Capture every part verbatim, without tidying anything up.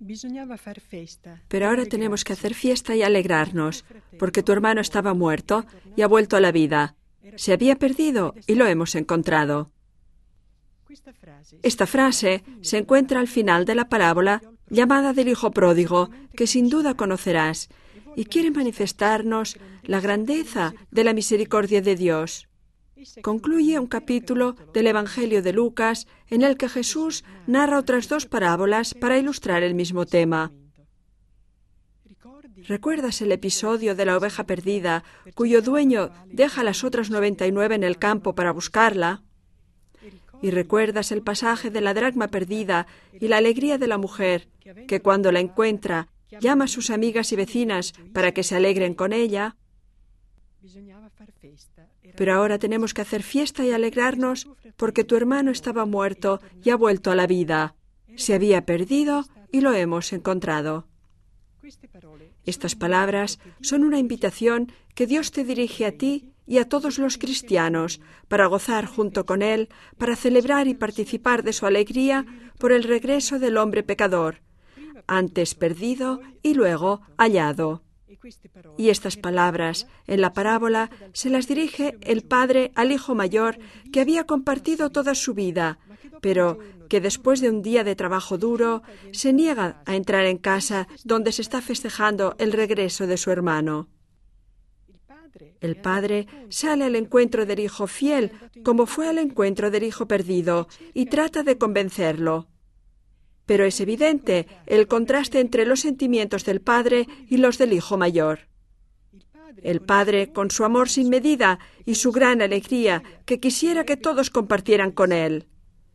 Pero ahora tenemos que hacer fiesta y alegrarnos, porque tu hermano estaba muerto y ha vuelto a la vida. Se había perdido y lo hemos encontrado. Esta frase se encuentra al final de la parábola llamada del Hijo Pródigo, que sin duda conocerás, y quiere manifestarnos la grandeza de la misericordia de Dios. Concluye un capítulo del Evangelio de Lucas en el que Jesús narra otras dos parábolas para ilustrar el mismo tema. ¿Recuerdas el episodio de la oveja perdida, cuyo dueño deja las otras noventa y nueve en el campo para buscarla? ¿Y recuerdas el pasaje de la dracma perdida y la alegría de la mujer, que cuando la encuentra, llama a sus amigas y vecinas para que se alegren con ella? Pero ahora tenemos que hacer fiesta y alegrarnos porque tu hermano estaba muerto y ha vuelto a la vida. Se había perdido y lo hemos encontrado. Estas palabras son una invitación que Dios te dirige a ti y a todos los cristianos para gozar junto con Él, para celebrar y participar de su alegría por el regreso del hombre pecador, antes perdido y luego hallado. Y estas palabras en la parábola se las dirige el padre al hijo mayor que había compartido toda su vida, pero que después de un día de trabajo duro se niega a entrar en casa donde se está festejando el regreso de su hermano. El padre sale al encuentro del hijo fiel, como fue al encuentro del hijo perdido, y trata de convencerlo. Pero es evidente el contraste entre los sentimientos del padre y los del hijo mayor. El padre, con su amor sin medida y su gran alegría, que quisiera que todos compartieran con él.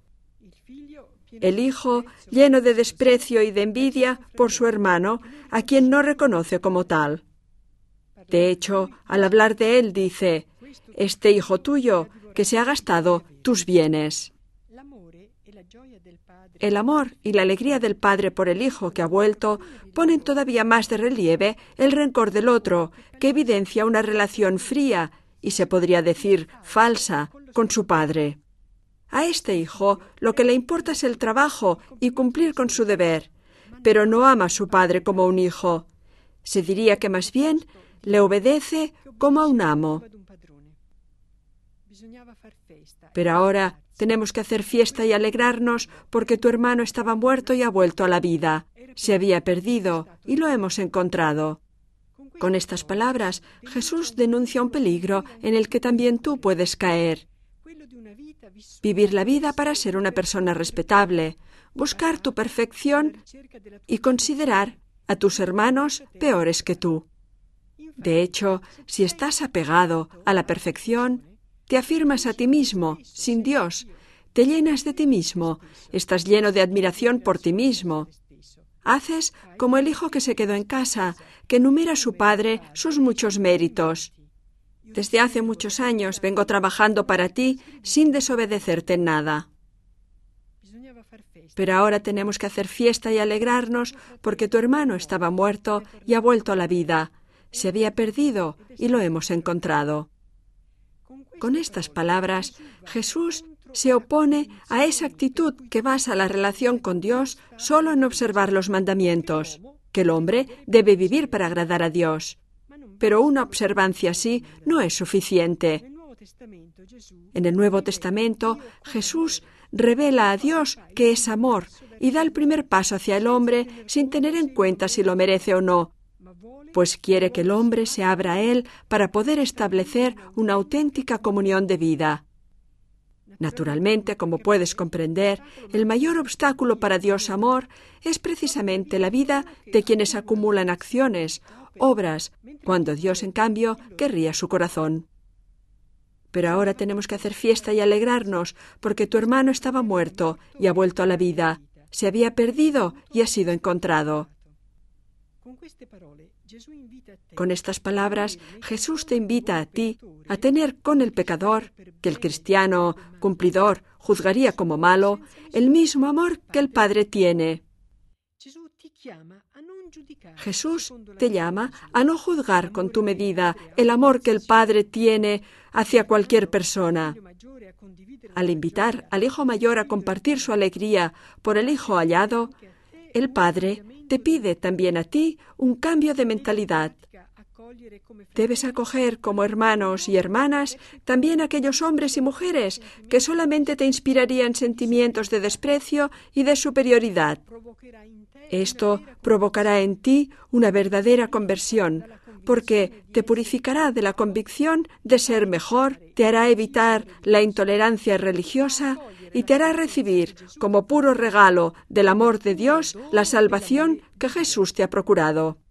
El hijo, lleno de desprecio y de envidia por su hermano, a quien no reconoce como tal. De hecho, al hablar de él dice: «Este hijo tuyo, que se ha gastado tus bienes». El amor y la alegría del padre por el hijo que ha vuelto ponen todavía más de relieve el rencor del otro, que evidencia una relación fría y se podría decir falsa con su padre. A este hijo lo que le importa es el trabajo y cumplir con su deber, pero no ama a su padre como un hijo. Se diría que más bien le obedece como a un amo. Pero ahora tenemos que hacer fiesta y alegrarnos porque tu hermano estaba muerto y ha vuelto a la vida. Se había perdido y lo hemos encontrado. Con estas palabras, Jesús denuncia un peligro en el que también tú puedes caer. Vivir la vida para ser una persona respetable, buscar tu perfección y considerar a tus hermanos peores que tú. De hecho, si estás apegado a la perfección, te afirmas a ti mismo, sin Dios, te llenas de ti mismo, estás lleno de admiración por ti mismo. Haces como el hijo que se quedó en casa, que enumera a su padre sus muchos méritos. Desde hace muchos años vengo trabajando para ti sin desobedecerte en nada. Pero ahora tenemos que hacer fiesta y alegrarnos porque tu hermano estaba muerto y ha vuelto a la vida. Se había perdido y lo hemos encontrado. Con estas palabras, Jesús se opone a esa actitud que basa la relación con Dios solo en observar los mandamientos, que el hombre debe vivir para agradar a Dios. Pero una observancia así no es suficiente. En el Nuevo Testamento, Jesús revela a Dios que es amor y da el primer paso hacia el hombre sin tener en cuenta si lo merece o no, pues quiere que el hombre se abra a Él para poder establecer una auténtica comunión de vida. Naturalmente, como puedes comprender, el mayor obstáculo para Dios amor es precisamente la vida de quienes acumulan acciones, obras, cuando Dios, en cambio, querría su corazón. Pero ahora tenemos que hacer fiesta y alegrarnos, porque tu hermano estaba muerto y ha vuelto a la vida. Se había perdido y ha sido encontrado. Con estas palabras, Jesús te invita a ti a tener con el pecador, que el cristiano cumplidor juzgaría como malo, el mismo amor que el Padre tiene. Jesús te llama a no juzgar con tu medida el amor que el Padre tiene hacia cualquier persona. Al invitar al hijo mayor a compartir su alegría por el hijo hallado, el Padre te pide también a ti un cambio de mentalidad. Debes acoger como hermanos y hermanas también aquellos hombres y mujeres que solamente te inspirarían sentimientos de desprecio y de superioridad. Esto provocará en ti una verdadera conversión, porque te purificará de la convicción de ser mejor, te hará evitar la intolerancia religiosa y te hará recibir como puro regalo del amor de Dios la salvación que Jesús te ha procurado.